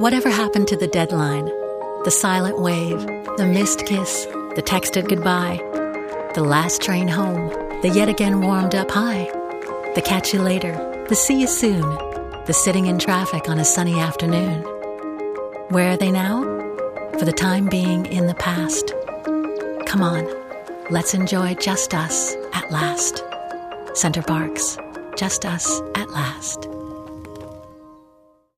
Whatever happened to the deadline, the silent wave, the missed kiss, the texted goodbye, the last train home, the yet again warmed up hi, the catch you later, the see you soon, the sitting in traffic on a sunny afternoon. Where are they now? For the time being in the past. Come on, let's enjoy just us at last. Center Parcs, just us at last.